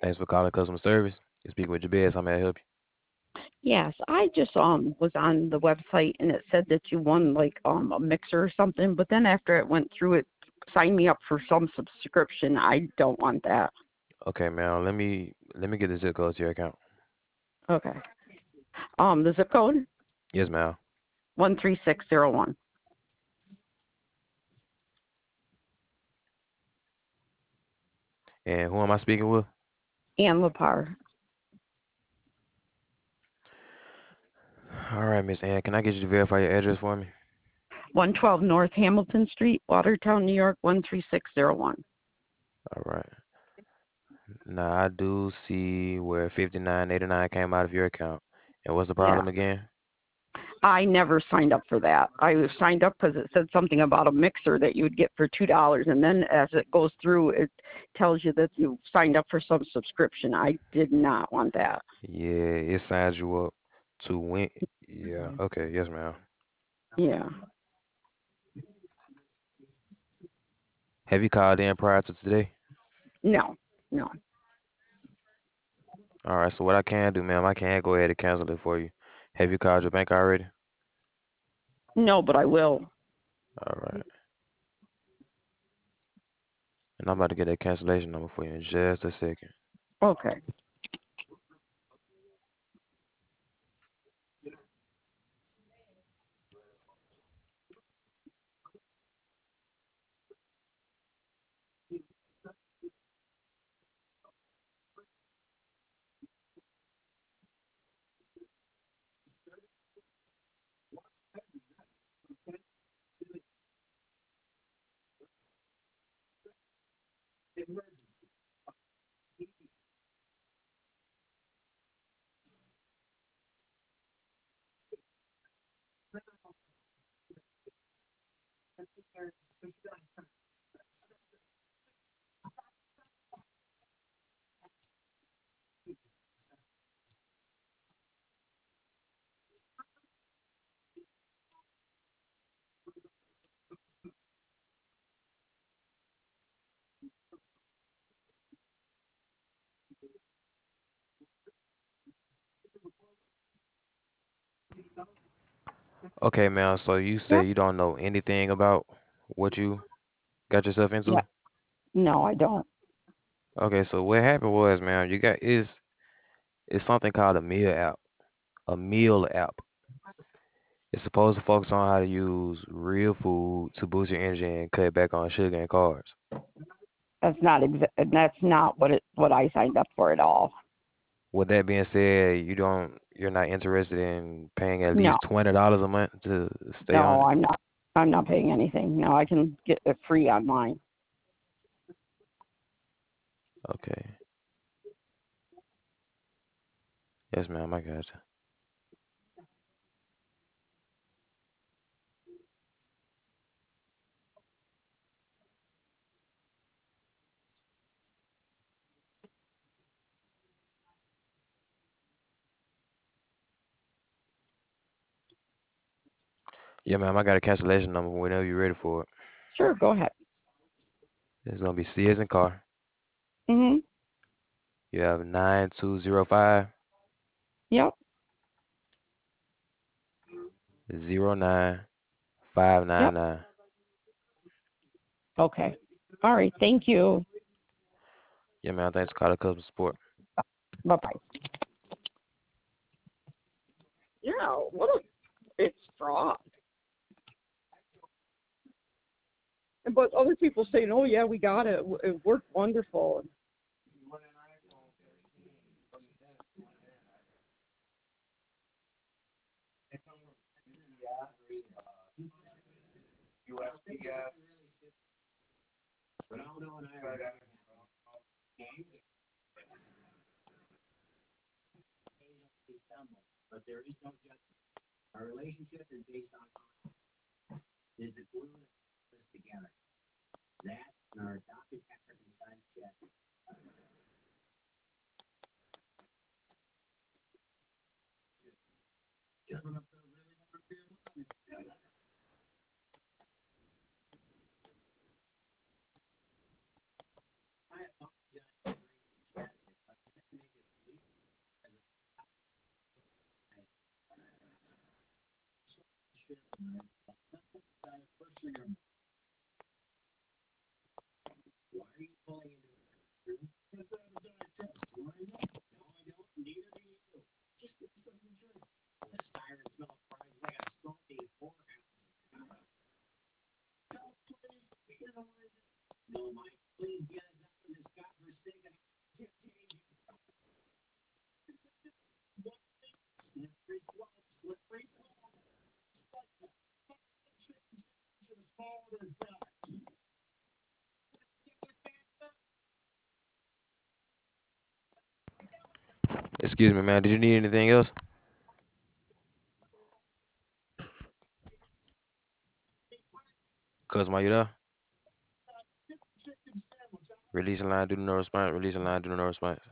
Thanks for calling customer service. You speak with Jabez. How may I help Yes, I just was on the website and it said that you won like a mixer or something, but then after it went through it signed me up for some subscription. I don't want that. you? Okay, man. Let me get the zip code to your account. Okay. The zip code Yes, ma'am. 13601. And who am I speaking with? Ann Lepar. All right, Miss Ann. Can I get you to verify your address for me? 112 North Hamilton Street, Watertown, New York 13601. All right. Now I do see where 5989 came out of your account. And what's the Yeah. problem again? I never signed up for that. I signed up because it said something about a mixer that you would get for $2, and then as it goes through, it tells you that you signed up for some subscription. I did not want that. Yeah, it signs you up to win. Yeah. Okay. Yes, ma'am. Yeah. Have you called in prior to today? No. No. All right. So what I can do, ma'am, I can go ahead and cancel it for you. Have you called your bank already? No, but I will. All right. And I'm about to get that cancellation number for you in just a second. Okay. Okay, ma'am. So you say Yep. you don't know anything about what you got yourself Yeah. into? No, I don't. Okay, so what happened was, ma'am, you got it's something called a meal app. A meal app. It's supposed to focus on how to use real food to boost your energy and cut back on sugar and carbs. That's not what I signed up for at all. With that being said, you're not interested in paying at No. least $20 a month to stay on No, it? I'm not. I'm not paying anything. No, I can get it free online. Okay. Yes, ma'am, I got you. Yeah, ma'am, I got a cancellation number whenever you're ready for it. Sure, go ahead. It's gonna be C as in car. Mhm. You have 9205 Yep. 09599. Yep. Okay. All right. Thank you. Yeah, man, thanks for calling customer support. Bye bye. Yeah. What a it's fraud. But other people saying, "Oh yeah, we got it. It worked wonderful." Excuse me, man. Did you need anything else? Cuz, are you there? Release a line, do no response. Release a line, do no response.